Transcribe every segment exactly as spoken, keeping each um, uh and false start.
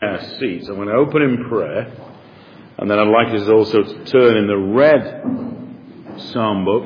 our seats, I'm going to open in prayer, and then I'd like us also to turn in the red psalm book.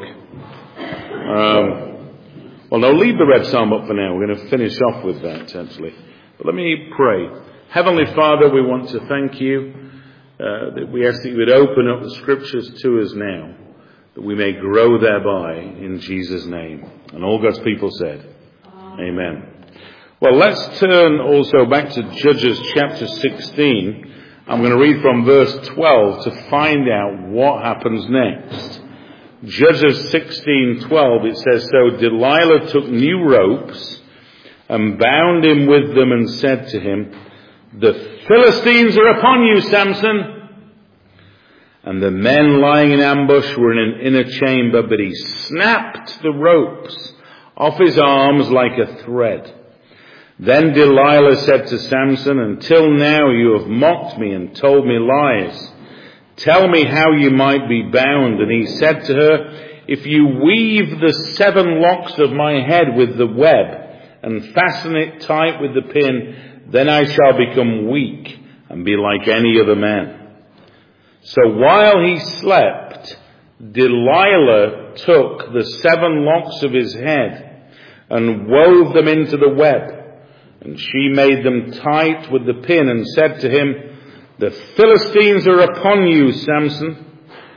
Um, well, no, leave the red psalm book for now. We're going to finish off with that, actually. But let me pray. Heavenly Father, we want to thank you. Uh, that we ask that you would open up the scriptures to us now, that we may grow thereby in Jesus' name. And all God's people said, Amen. Well, let's turn also back to Judges chapter sixteen. I'm going to read from verse twelve to find out what happens next. Judges sixteen twelve, it says, So Delilah took new ropes and bound him with them and said to him, The Philistines are upon you, Samson. And the men lying in ambush were in an inner chamber, but he snapped the ropes off his arms like a thread. Then Delilah said to Samson, Until now you have mocked me and told me lies. Tell me how you might be bound. And he said to her, If you weave the seven locks of my head with the web and fasten it tight with the pin, then I shall become weak and be like any other man. So while he slept, Delilah took the seven locks of his head and wove them into the web. And she made them tight with the pin and said to him, The Philistines are upon you, Samson.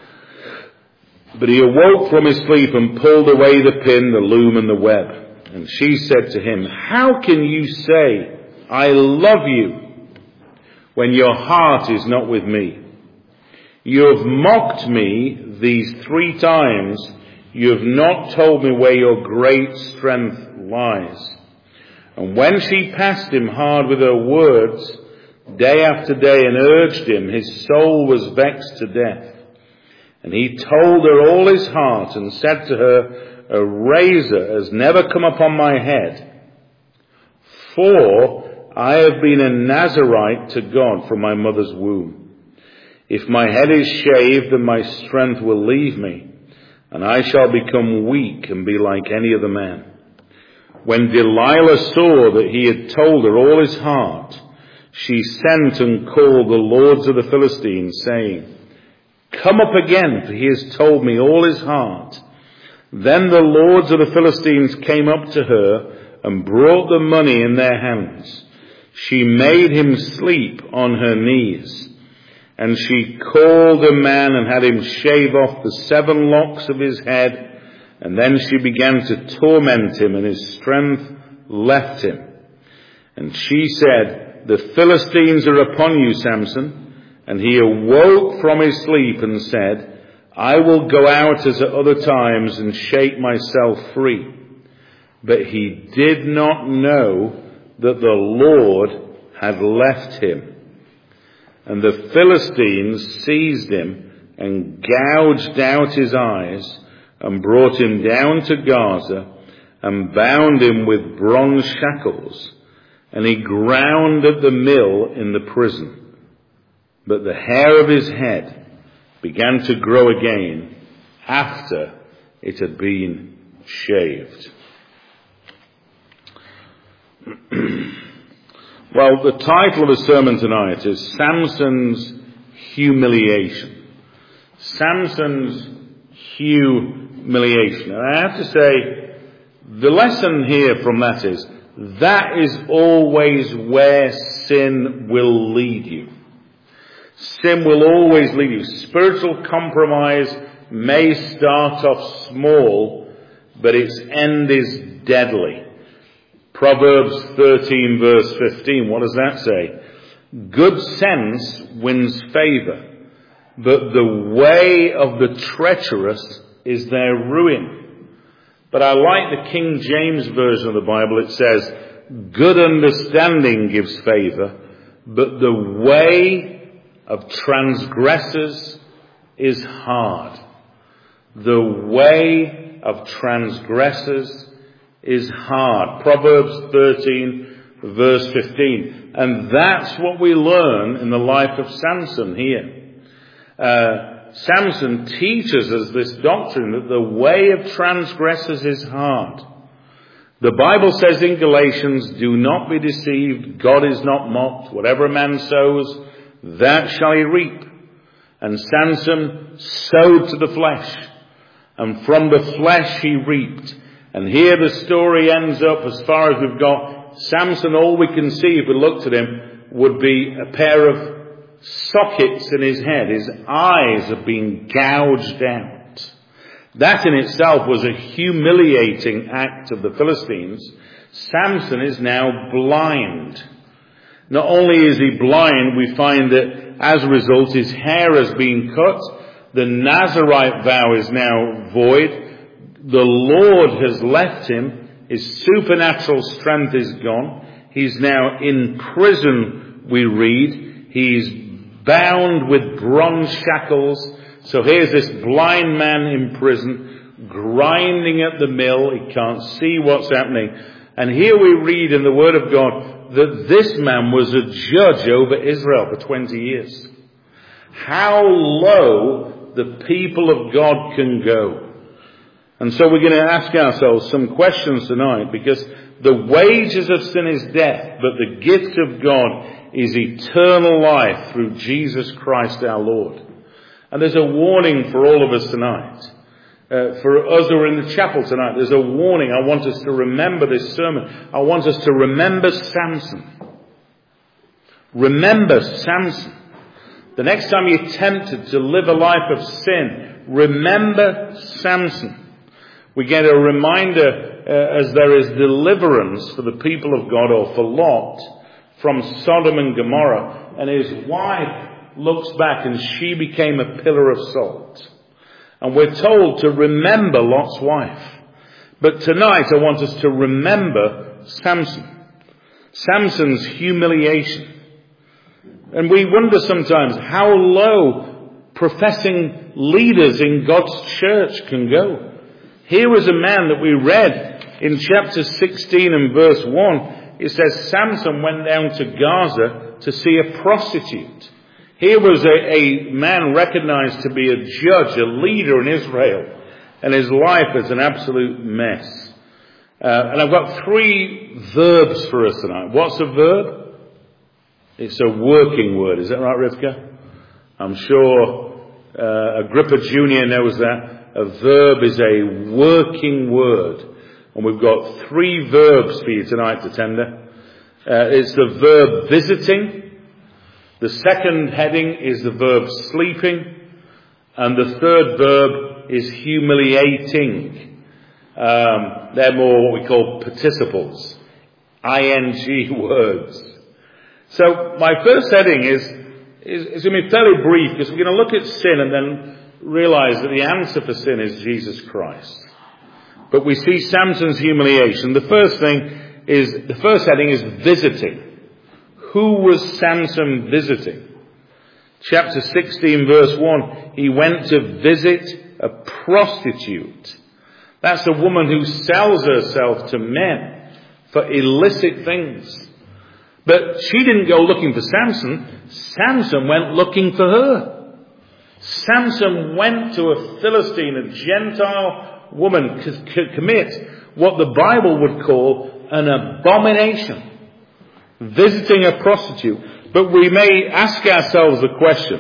But he awoke from his sleep and pulled away the pin, the loom and the web. And she said to him, How can you say, I love you, when your heart is not with me? You have mocked me these three times. You have not told me where your great strength lies. And when she passed him hard with her words, day after day, and urged him, his soul was vexed to death. And he told her all his heart and said to her, A razor has never come upon my head. For I have been a Nazarite to God from my mother's womb. If my head is shaved, then my strength will leave me, and I shall become weak and be like any other man. When Delilah saw that he had told her all his heart, she sent and called the lords of the Philistines, saying, Come up again, for he has told me all his heart. Then the lords of the Philistines came up to her and brought the money in their hands. She made him sleep on her knees. And she called a man and had him shave off the seven locks of his head. And then she began to torment him, and his strength left him. And she said, The Philistines are upon you, Samson. And he awoke from his sleep and said, I will go out as at other times and shake myself free. But he did not know that the Lord had left him. And the Philistines seized him and gouged out his eyes and brought him down to Gaza and bound him with bronze shackles. And he ground at the mill in the prison. But the hair of his head began to grow again after it had been shaved. Well, the title of the sermon tonight is Samson's Humiliation. Samson's Humiliation. And I have to say, the lesson here from that is, that is always where sin will lead you. Sin will always lead you. Spiritual compromise may start off small, but its end is deadly. Proverbs thirteen verse fifteen, what does that say? Good sense wins favour, but the way of the treacherous is their ruin. But I like the King James Version of the Bible. It says, good understanding gives favour, but the way of transgressors is hard. The way of transgressors is hard. Proverbs thirteen verse fifteen. And that's what we learn in the life of Samson here. Uh, Samson teaches us this doctrine that the way of transgressors is hard. The Bible says in Galatians, do not be deceived, God is not mocked. Whatever a man sows, that shall he reap. And Samson sowed to the flesh, and from the flesh he reaped. And here the story ends up, as far as we've got Samson, all we can see if we looked at him would be a pair of sockets in his head. His eyes are being gouged out. That in itself was a humiliating act of the Philistines. Samson is now blind. Not only is he blind, we find that as a result his hair has been cut. The Nazirite vow is now void. The Lord has left him. His supernatural strength is gone. He's now in prison, we read. He's bound with bronze shackles. So here's this blind man in prison, grinding at the mill. He can't see what's happening. And here we read in the Word of God that this man was a judge over Israel for twenty years. How low the people of God can go. And so we're going to ask ourselves some questions tonight, because the wages of sin is death, but the gift of God is eternal life through Jesus Christ our Lord. And there's a warning for all of us tonight. Uh, for us who are in the chapel tonight, there's a warning. I want us to remember this sermon. I want us to remember Samson. Remember Samson. The next time you're tempted to live a life of sin, remember Samson. We get a reminder uh, as there is deliverance for the people of God, or for Lot, from Sodom and Gomorrah. And his wife looks back and she became a pillar of salt. And we're told to remember Lot's wife. But tonight I want us to remember Samson. Samson's humiliation. And we wonder sometimes how low professing leaders in God's church can go. Here was a man that we read in chapter sixteen and verse one. It says Samson went down to Gaza to see a prostitute. Here was a, a man recognized to be a judge, a leader in Israel, and his life is an absolute mess. Uh, and I've got three verbs for us tonight. What's a verb? It's a working word. Is that right, Rivka? I'm sure uh, Agrippa Junior knows that. A verb is a working word. And we've got three verbs for you tonight to tender. Uh, it's the verb visiting. The second heading is the verb sleeping. And the third verb is humiliating. Um, they're more what we call participles. I N G words. So my first heading is, is, is going to be fairly brief, because we're going to look at sin and then realize that the answer for sin is Jesus Christ. But we see Samson's humiliation. The first thing is, the first heading is visiting. Who was Samson visiting? Chapter sixteen verse one, he went to visit a prostitute. That's a woman who sells herself to men for illicit things. But she didn't go looking for Samson. Samson went looking for her. Samson went to a Philistine, a Gentile woman, to commit what the Bible would call an abomination. Visiting a prostitute. But we may ask ourselves the question,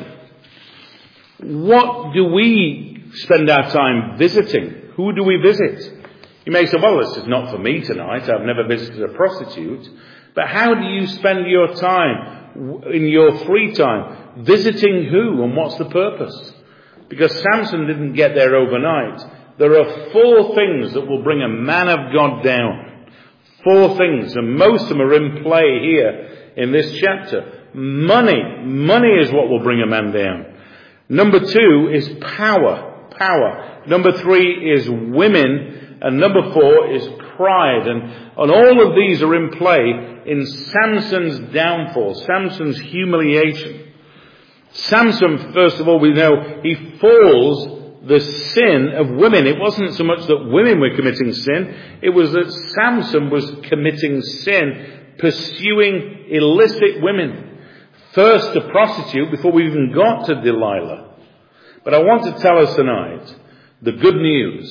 what do we spend our time visiting? Who do we visit? You may say, well, this is not for me tonight. I've never visited a prostitute. But how do you spend your time, in your free time, visiting who and what's the purpose? Because Samson didn't get there overnight. There are four things that will bring a man of God down. Four things, and most of them are in play here in this chapter. Money. Money is what will bring a man down. Number two is power. Power. Number three is women. And number four is pride. And, and all of these are in play in Samson's downfall, Samson's humiliation. Samson, first of all, we know he falls the sin of women. It wasn't so much that women were committing sin, it was that Samson was committing sin, pursuing illicit women. First a prostitute before we even got to Delilah. But I want to tell us tonight the good news.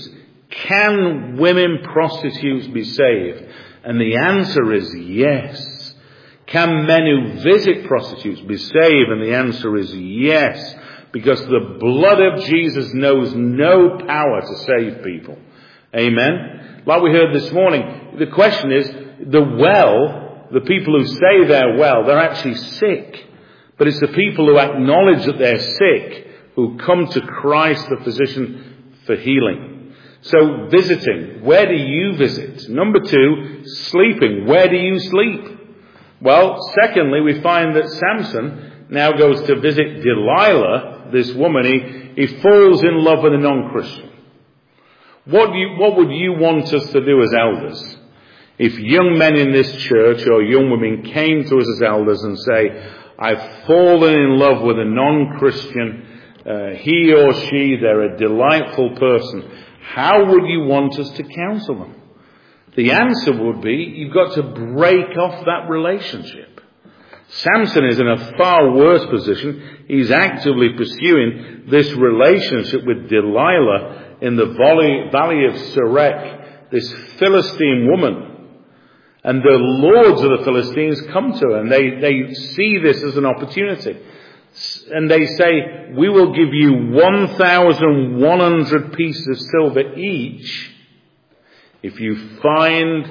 Can women prostitutes be saved? And the answer is yes. Can men who visit prostitutes be saved? And the answer is yes. Because the blood of Jesus knows no power to save people. Amen? Like we heard this morning, the question is, the well, the people who say they're well, they're actually sick. But it's the people who acknowledge that they're sick who come to Christ, the physician, for healing. So visiting, where do you visit? Number two, sleeping, where do you sleep? Well, secondly, we find that Samson now goes to visit Delilah, this woman. He, he falls in love with a non-Christian. What do you, what would you want us to do as elders? If young men in this church or young women came to us as elders and say, I've fallen in love with a non-Christian, uh, he or she, they're a delightful person, how would you want us to counsel them? The answer would be, you've got to break off that relationship. Samson is in a far worse position. He's actively pursuing this relationship with Delilah in the valley, valley of Sorek, this Philistine woman. And the lords of the Philistines come to her and they, they see this as an opportunity. And they say, we will give you one thousand one hundred pieces of silver each if you find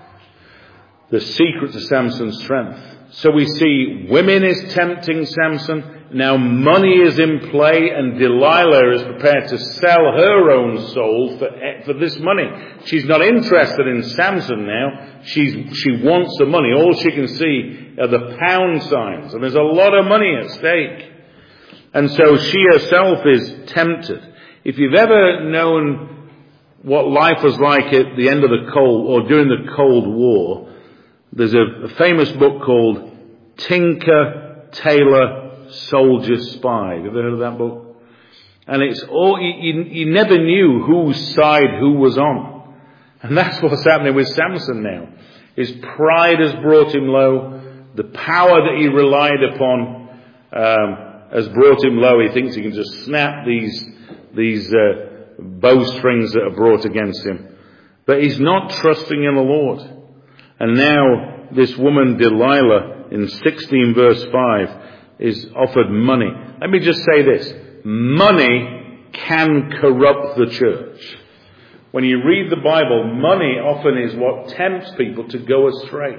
the secret to Samson's strength. So we see women is tempting Samson. Now money is in play and Delilah is prepared to sell her own soul for, for this money. She's not interested in Samson now. She's, she wants the money. All she can see are the pound signs. And there's a lot of money at stake. And so she herself is tempted. If you've ever known what life was like at the end of the Cold, or during the Cold War, there's a, a famous book called Tinker, Tailor, Soldier, Spy. Have you ever heard of that book? And it's all, you, you never knew whose side who was on. And that's what's happening with Samson now. His pride has brought him low. The power that he relied upon um, has brought him low. He thinks he can just snap these, these uh, bowstrings that are brought against him. But he's not trusting in the Lord. And now this woman Delilah in sixteen verse five is offered money. Let me just say this. Money can corrupt the church. When you read the Bible, money often is what tempts people to go astray.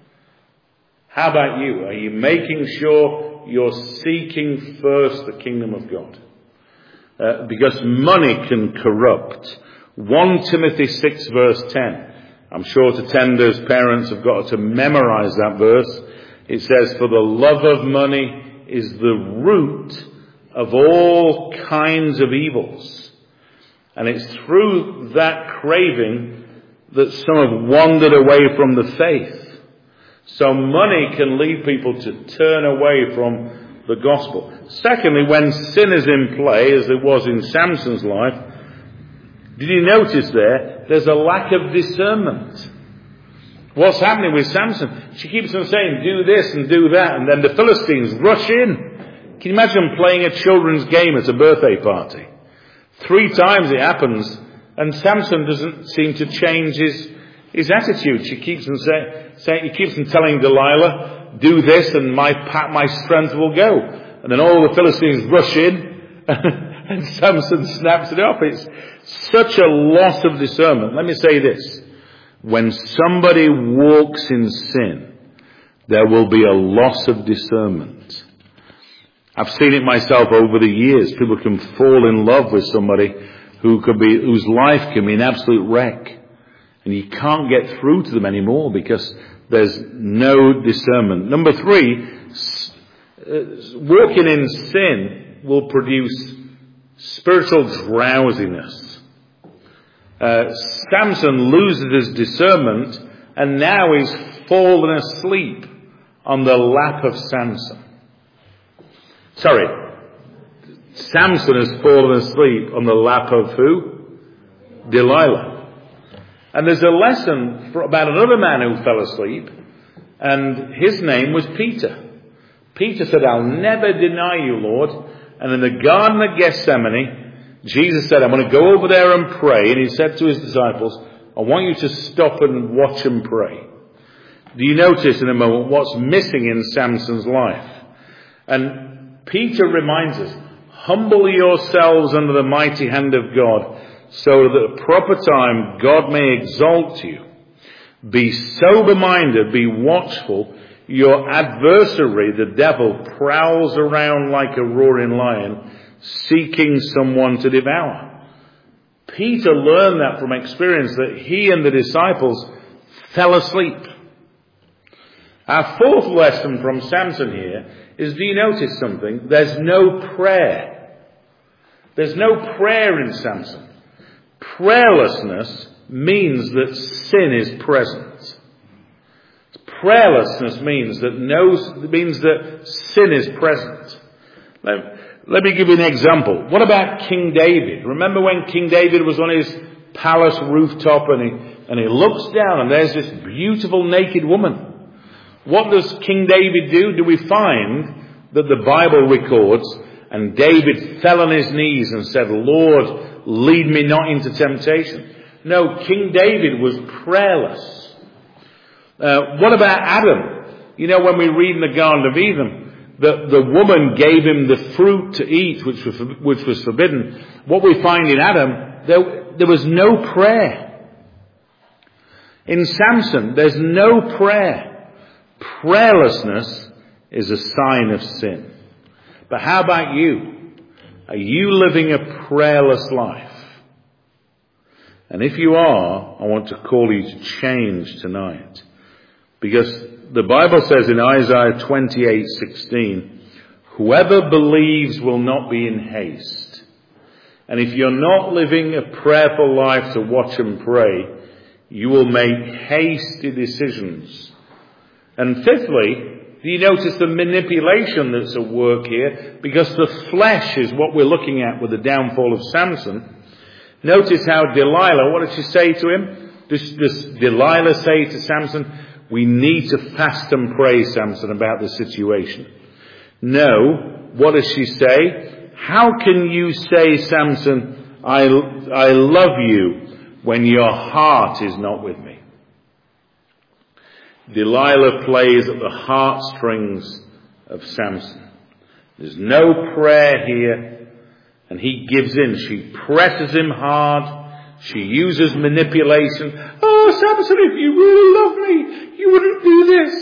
How about you? Are you making sure you're seeking first the kingdom of God? Uh, because money can corrupt. First Timothy six verse ten. I'm sure to tenders, parents have got to memorize that verse. It says, for the love of money is the root of all kinds of evils. And it's through that craving that some have wandered away from the faith. So money can lead people to turn away from the gospel. Secondly, when sin is in play, as it was in Samson's life, did you notice there, there's a lack of discernment. What's happening with Samson? She keeps on saying, do this and do that, and then the Philistines rush in. Can you imagine playing a children's game at a birthday party? Three times it happens, and Samson doesn't seem to change his, his attitude. She keeps on saying, say, he keeps on telling Delilah, do this and my, my strength will go. And then all the Philistines rush in, and Samson snaps it up. It's such a loss of discernment. Let me say this. When somebody walks in sin, there will be a loss of discernment. I've seen it myself over the years. People can fall in love with somebody who could be, whose life can be an absolute wreck. And you can't get through to them anymore because there's no discernment. Number three, walking in sin will produce spiritual drowsiness. Uh, Samson loses his discernment and now he's fallen asleep on the lap of Samson. Sorry, Samson has fallen asleep on the lap of who? Delilah. And there's a lesson for, about another man who fell asleep, and his name was Peter. Peter said, I'll never deny you, Lord. And in the Garden of Gethsemane, Jesus said, I'm going to go over there and pray. And he said to his disciples, I want you to stop and watch and pray. Do you notice in a moment what's missing in Samson's life? And Peter reminds us, humble yourselves under the mighty hand of God, so that at the proper time God may exalt you. Be sober-minded, be watchful. Your adversary, the devil, prowls around like a roaring lion, seeking someone to devour. Peter learned that from experience, that he and the disciples fell asleep. Our fourth lesson from Samson here is, do you notice something? There's no prayer. There's no prayer in Samson. Prayerlessness means that sin is present. Prayerlessness means that no, means that sin is present. Let, let me give you an example. What about King David? Remember when King David was on his palace rooftop and he, and he looks down and there's this beautiful naked woman. What does King David do? Do we find that the Bible records, and David fell on his knees and said, Lord, lead me not into temptation. No, King David was prayerless. Uh, what about Adam? You know, when we read in the Garden of Eden, that the woman gave him the fruit to eat, which was, which was forbidden. What we find in Adam, there, there was no prayer. In Samson, there's no prayer. Prayerlessness is a sign of sin. But how about you? Are you living a prayerless life? And if you are, I want to call you to change tonight. Because the Bible says in Isaiah twenty-eight sixteen, whoever believes will not be in haste. And if you're not living a prayerful life to watch and pray, you will make hasty decisions. And fifthly, do you notice the manipulation that's at work here? Because the flesh is what we're looking at with the downfall of Samson. Notice how Delilah, what did she say to him? Does, does Delilah say to Samson, we need to fast and pray, Samson, about the situation? No. What does she say? How can you say, Samson, I, I love you, when your heart is not with me? Delilah plays at the heartstrings of Samson. There's no prayer here, and he gives in. She presses him hard. She uses manipulation. Oh, Samson, if you really love me, you wouldn't do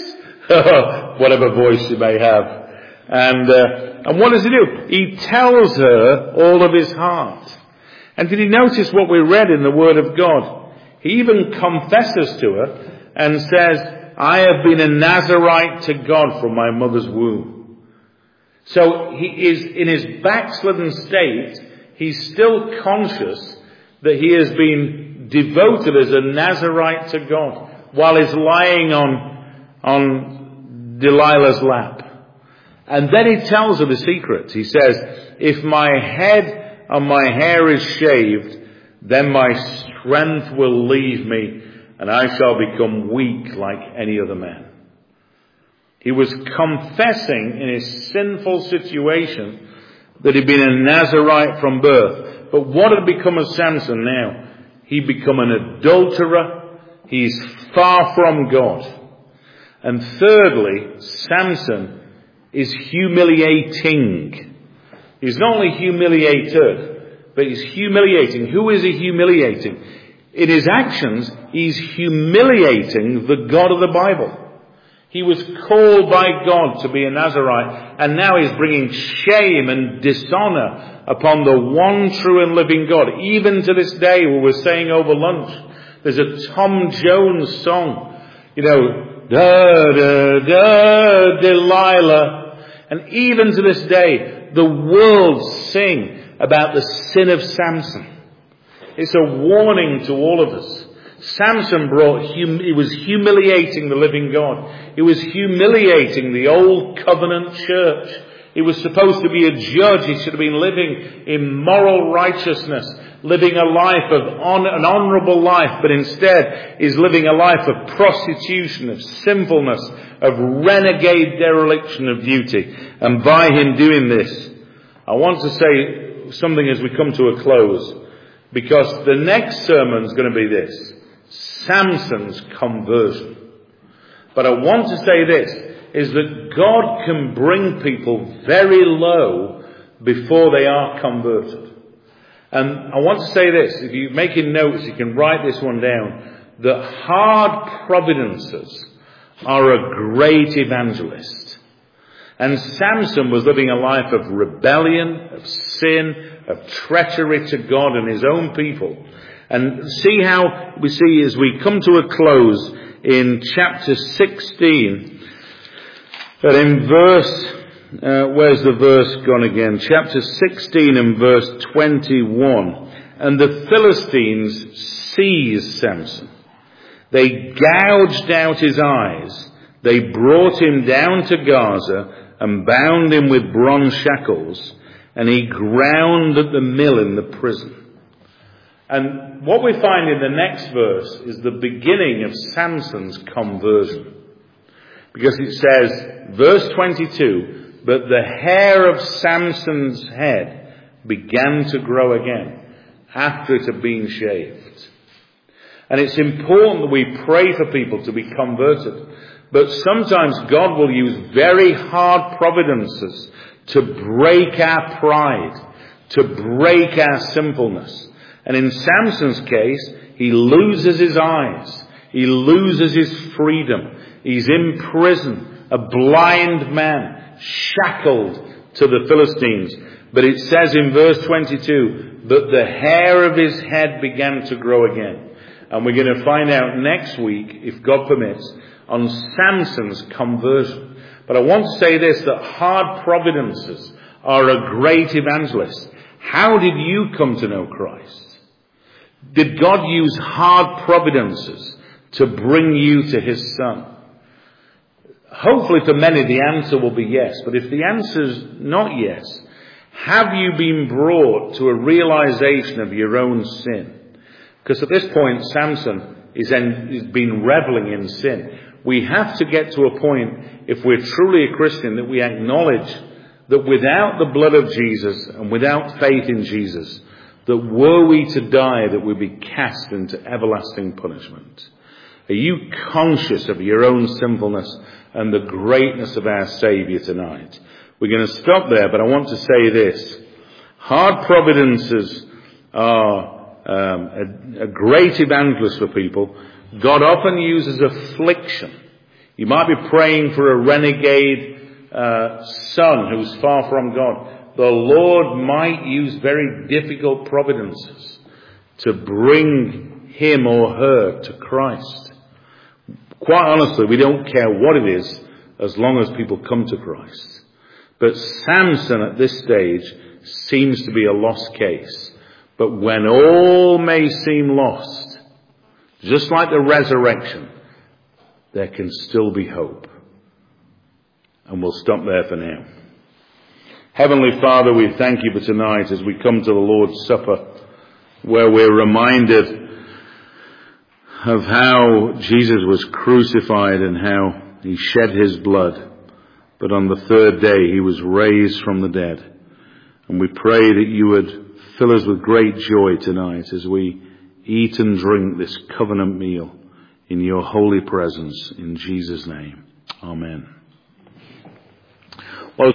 this. Whatever voice you may have. And, uh, and what does he do? He tells her all of his heart. And did you notice what we read in the Word of God? He even confesses to her and says, I have been a Nazarite to God from my mother's womb. So he is, in his backslidden state, he's still conscious that he has been devoted as a Nazarite to God while he's lying on, on Delilah's lap. And then he tells her the secret. He says, if my head and my hair is shaved, then my strength will leave me, and I shall become weak like any other man. He was confessing in his sinful situation that he'd been a Nazarite from birth. But what had become of Samson now? He'd become an adulterer. He's far from God. And thirdly, Samson is humiliating. He's not only humiliated, but he's humiliating. Who is he humiliating? In his actions, he's humiliating the God of the Bible. He was called by God to be a Nazarite, and now he's bringing shame and dishonor upon the one true and living God. Even to this day, we were saying over lunch, there's a Tom Jones song, you know, da da da Delilah. And even to this day, the world sing about the sin of Samson. It's a warning to all of us. Samson brought, hum- he was humiliating the living God. He was humiliating the old covenant church. He was supposed to be a judge. He should have been living in moral righteousness, living a life of on- an honorable life, but instead is living a life of prostitution, of sinfulness, of renegade dereliction of duty. And by him doing this, I want to say, something as we come to a close, because the next sermon is going to be this: Samson's conversion. But I want to say this, is that God can bring people very low before they are converted. And I want to say this, if you're making notes, you can write this one down, that hard providences are a great evangelist. And Samson was living a life of rebellion, of sin, of treachery to God and his own people. And see how we see as we come to a close in chapter sixteen, that in verse, uh, where's the verse gone again? Chapter sixteen and verse twenty-one. And the Philistines seized Samson. They gouged out his eyes. They brought him down to Gaza and bound him with bronze shackles. And he ground at the mill in the prison. And what we find in the next verse is the beginning of Samson's conversion. Because it says, verse twenty-two, but the hair of Samson's head began to grow again after it had been shaved. And it's important that we pray for people to be converted. But sometimes God will use very hard providences to break our pride, to break our sinfulness. And in Samson's case, he loses his eyes. He loses his freedom. He's in prison, a blind man, shackled to the Philistines. But it says in verse twenty-two, that the hair of his head began to grow again. And we're going to find out next week, if God permits, on Samson's conversion. But I want to say this, that hard providences are a great evangelist. How did you come to know Christ? Did God use hard providences to bring you to his Son? Hopefully for many the answer will be yes. But if the answer is not yes, have you been brought to a realization of your own sin? Because at this point Samson is, en- is been reveling in sin. We have to get to a point, if we're truly a Christian, that we acknowledge that without the blood of Jesus and without faith in Jesus, that were we to die, that we'd be cast into everlasting punishment. Are you conscious of your own sinfulness and the greatness of our Saviour tonight? We're going to stop there, but I want to say this. Hard providences are um, a, a great evangelist for people. God often uses affliction. You might be praying for a renegade uh, son who's far from God. The Lord might use very difficult providences to bring him or her to Christ. Quite honestly, we don't care what it is as long as people come to Christ. But Samson at this stage seems to be a lost case. But when all may seem lost, just like the resurrection, there can still be hope. And we'll stop there for now. Heavenly Father, we thank you for tonight as we come to the Lord's Supper, where we're reminded of how Jesus was crucified and how he shed his blood. But on the third day he was raised from the dead. And we pray that you would fill us with great joy tonight as we eat and drink this covenant meal in your holy presence. In Jesus' name, amen.